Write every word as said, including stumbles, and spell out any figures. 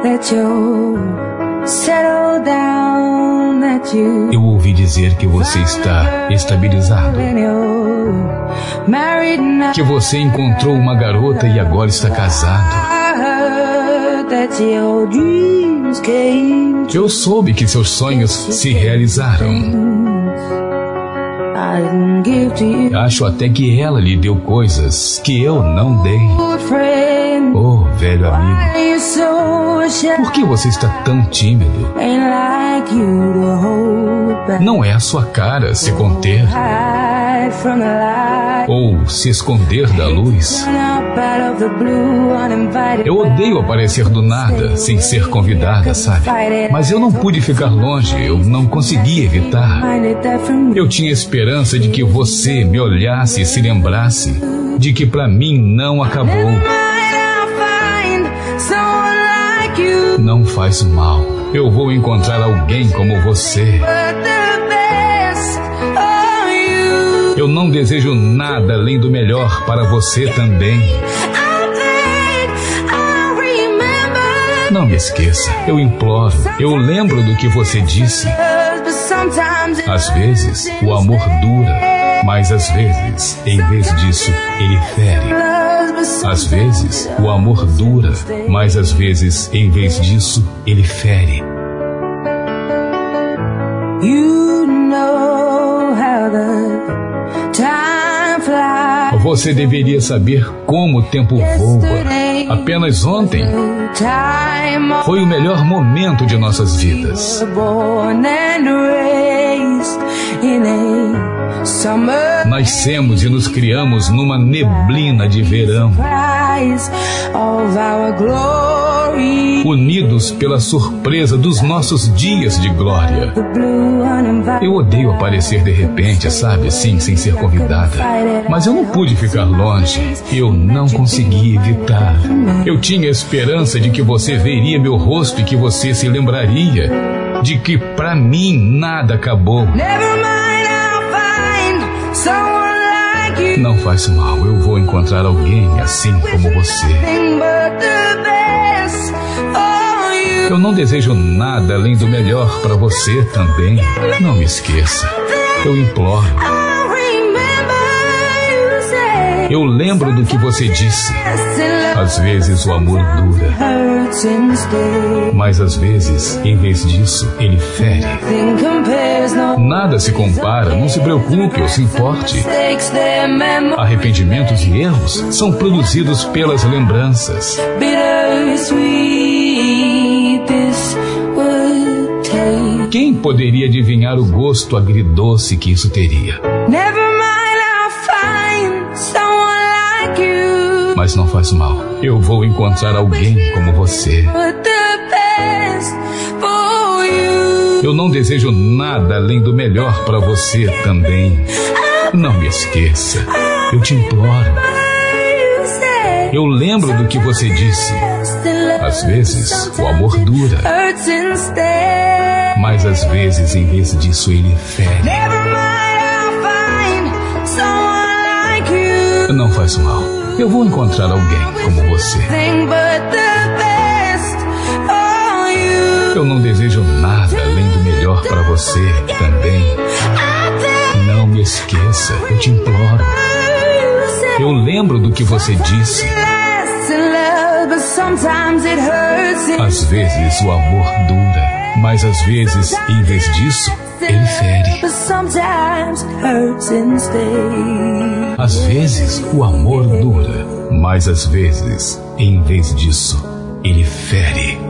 Eu ouvi dizer que você está estabilizado, que você encontrou uma garota e agora está casado. Eu soube que seus sonhos se realizaram. Acho até que ela lhe deu coisas que eu não dei. Oh, velho amigo, por que você está tão tímido? Não é a sua cara se conter ou se esconder da luz. Eu odeio aparecer do nada sem ser convidada, sabe? Mas eu não pude ficar longe, eu não consegui evitar. Eu tinha esperança de que você me olhasse e se lembrasse de que pra mim não acabou. Não faz mal, eu vou encontrar alguém como você. Eu não desejo nada além do melhor para você também. Não me esqueça, eu imploro, eu lembro do que você disse. Às vezes, o amor dura, mas às vezes, em vez disso, ele fere. Às vezes, o amor dura, mas às vezes, em vez disso, ele fere. Você deveria saber como o tempo voa. Apenas ontem foi o melhor momento de nossas vidas. Nascemos e nos criamos numa neblina de verão, unidos pela surpresa dos nossos dias de glória. Eu odeio aparecer de repente, sabe, sim, sem ser convidada. Mas eu não pude ficar longe, eu não consegui evitar. Eu tinha esperança de que você veria meu rosto e que você se lembraria de que pra mim nada acabou. Não faz mal, eu vou encontrar alguém assim como você. Eu não desejo nada além do melhor para você também. Não me esqueça, eu imploro. Eu lembro do que você disse. Às vezes o amor dura, mas às vezes, em vez disso, ele fere. Nada se compara, não se preocupe ou se importe. Arrependimentos e erros são produzidos pelas lembranças. Quem poderia adivinhar o gosto agridoce que isso teria? Mas não faz mal, eu vou encontrar alguém como você. Eu não desejo nada além do melhor para você também. Não me esqueça, eu te imploro. Eu lembro do que você disse. Às vezes o amor dura, mas às vezes, em vez disso, ele fere. Não faz mal, eu vou encontrar alguém como você. Eu não desejo nada além do melhor para você também. Não me esqueça, eu te imploro. Eu lembro do que você disse. Às vezes o amor dura, mas às vezes, em vez disso, ele fere. Às vezes o amor dura, mas às vezes, em vez disso, ele fere.